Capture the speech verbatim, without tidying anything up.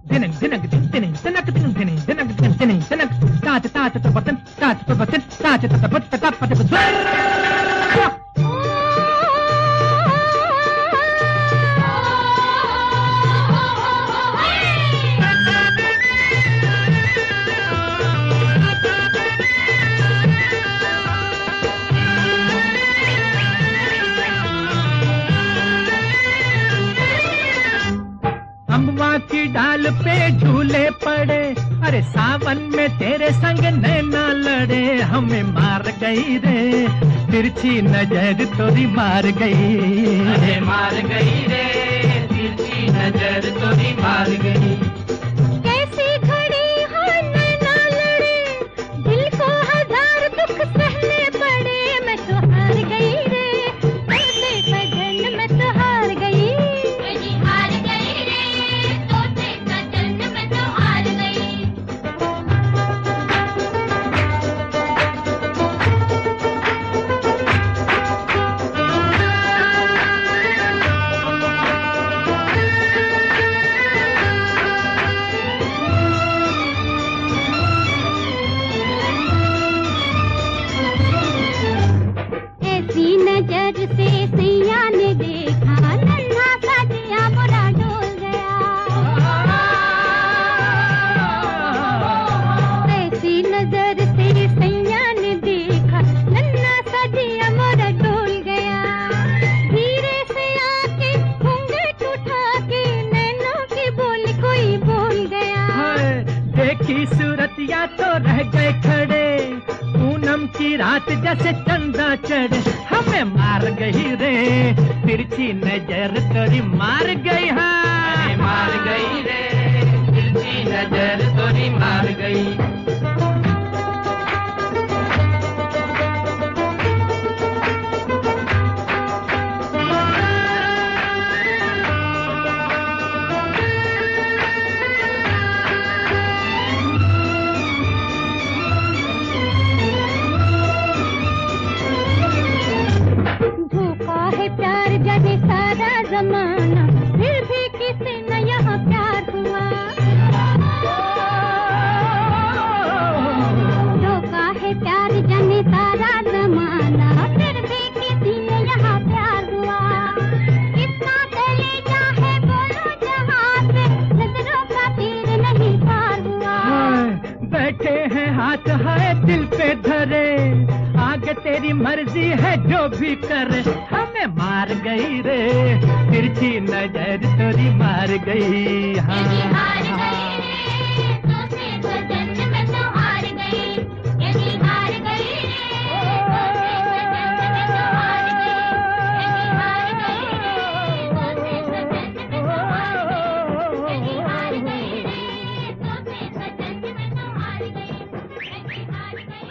दिनक दिनक दिन दिने दिनक दिन दिने दिनक दिन दिने दिनक तात तात तपतन तात तपतन तात तपत तप तप अम्बा की डाल पे झूले पड़े, अरे सावन में तेरे संग नैना लड़े, हमें मार गई रे तिरछी नजर तोरी मार गई, अरे मार गई रे तिरछी नजर तोरी मार गई। कैसी घड़ी हो नैना लड़े, दिल को हजार दुख सहने पड़े, मैं तो हार गई रे तोते सजन, मैं तो हार गई, हार गई रे तोते सजन, मैं तो हार गई। ऐसी नजर से सैया ने देखा, नन्हा सा जिया मोरा डोल गया, ऐसी नजर से सैया ने देखा, नन्हा सा जिया मोरा डोल गया, धीरे से आके घूंघट उठा के नैनों की बोली कोई बोल गया। हाय, देखी सूरत या तो रह गए खड़े, पूनम की रात जैसे चंदा चढ़े, हमें मार गई रे तिरछी नजर तोरी मार गई, हाँ अरे मार गई रे तिरछी नजर तोरी मार गई। धोखा है प्यार जाने सारा जमाना, फिर भी किसी न यहाँ प्यार हुआ, धोखा है प्यार जाने सारा जमाना, फिर भी किसी ने यहाँ प्यार हुआ, कितना कलेजा है बोलो जहाँ से, नजरों का तीर नहीं पार हुआ। हाय, बैठे हैं हाथ है दिल पे धरे, आगे तेरी मर्जी है जो भी करे, हमें मार गई रे तिरछी नजर तोरी मार गई, हाँ यदि हार गई रे तोते सजन, मैं तो हार गई, यदि हार गई रे तोते सजन, मैं तो हार गई, यदि हार गई रे तोते सजन, मैं तो हार गई, यदि हार गई रे तोते सजन, मैं तो हार गई, यदि हार गई।